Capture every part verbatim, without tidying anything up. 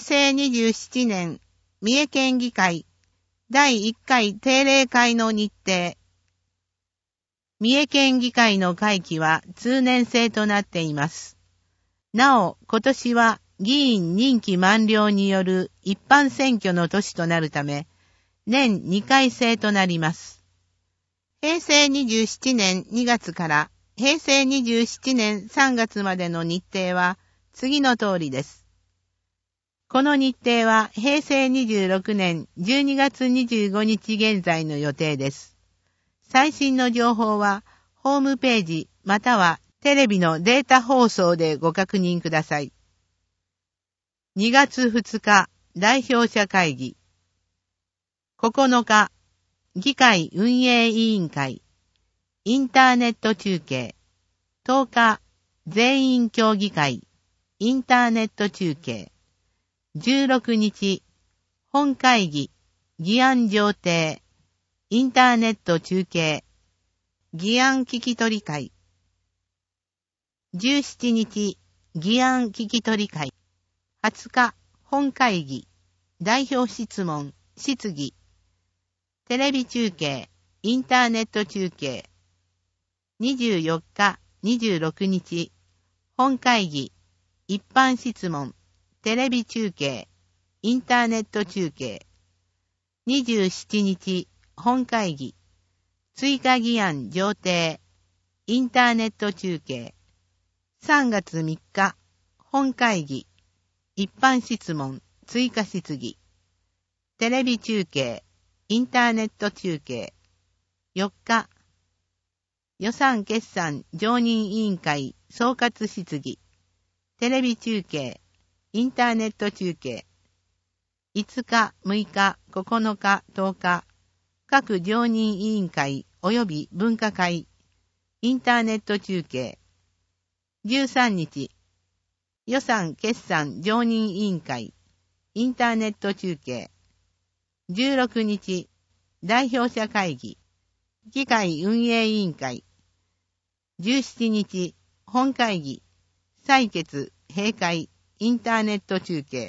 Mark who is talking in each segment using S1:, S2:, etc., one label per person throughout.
S1: 成にじゅうななねん、三重県議会だいいっかい定例会の日程。三重県議会の会期は通年制となっています。なお、今年は議員任期満了による一般選挙の年となるため、年にかい制となります。平成にじゅうななねんにがつから平成にじゅうななねんさんがつまでの日程は次の通りです。この日程は平成にじゅうろくねんじゅうにがつにじゅうごにち現在の予定です。最新の情報はホームページまたはテレビのデータ放送でご確認ください。にがつふつか代表者会議。ここのか議会運営委員会インターネット中継。とおか全員協議会インターネット中継。じゅうろくにち本会議議案上呈インターネット中継議案聞き取り会。じゅうしちにち議案聞き取り会。はつか本会議代表質問質疑。テレビ中継インターネット中継。にじゅうよっかにじゅうろくにち本会議一般質問テレビ中継インターネット中継。にじゅうしちにち本会議追加議案上呈インターネット中継。さんがつみっか本会議一般質問追加質疑。テレビ中継インターネット中継。よっか予算決算常任委員会総括質疑。テレビ中継インターネット中継。いつか、むいか、ここのか、とおか各常任委員会及び分科会インターネット中継。じゅうさんにち予算決算常任委員会インターネット中継。じゅうろくにち代表者会議議会運営委員会。じゅうしちにち本会議採決閉会インターネット中継。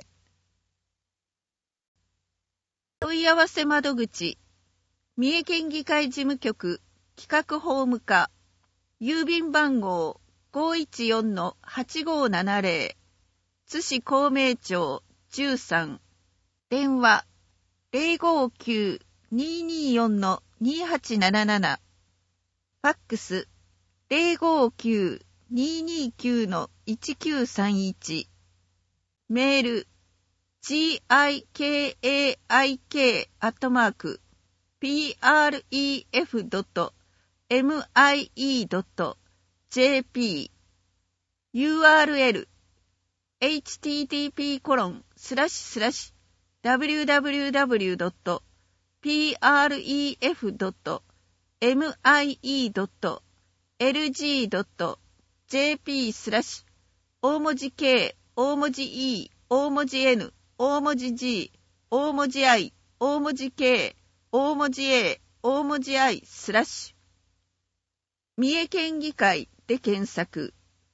S2: 問い合わせ窓口三重県議会事務局企画法務課郵便番号 ごいちよんのはちごななぜろ 津市公明町じゅうさん。電話 ゼロごきゅう にーにーよんのにーはちなななな。ファックス ゼロごきゅう にーにーきゅうのいちきゅうさんいち。メール ジーアイケーエーアイケー アットマーク ピーアールイーエフ ドット エムアイイー ドット ジェーピー ユーアールエル エイチティーティーピー コロン スラッシュスラッシュ ダブリューダブリューダブリュー ドット ピーアールイーエフ ドット エムアイイー ドット エルジー ドット ジェーピー スラッシュ大文字 K 大文字 E 大文字 N 大文字 G 大文字 I 大文字 K 大文字 A 大文字 I スラッシュ三重県議会で検索。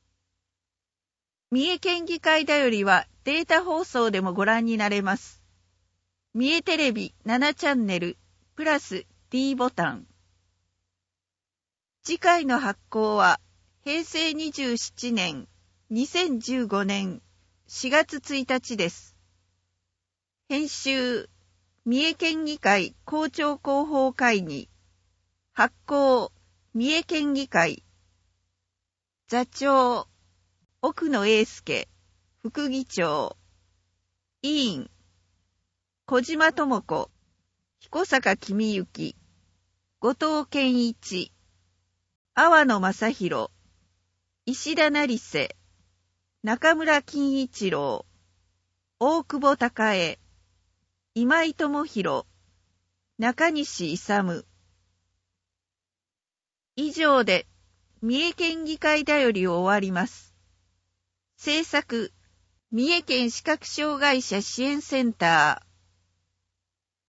S2: 三重県議会だよりはデータ放送でもご覧になれます。三重テレビななチャンネルプラス D ボタン。次回の発行は平成にじゅうななねんにせんじゅうごねんしがつついたちです。編集三重県議会公聴広報会議。発行三重県議会。座長奥野英介副議長。委員小島智子彦坂公幸後藤健一阿野正弘石田成瀬中村金一郎大久保孝恵今井智弘中西勇。以上で三重県議会だよりを終わります。制作三重県視覚障害者支援センター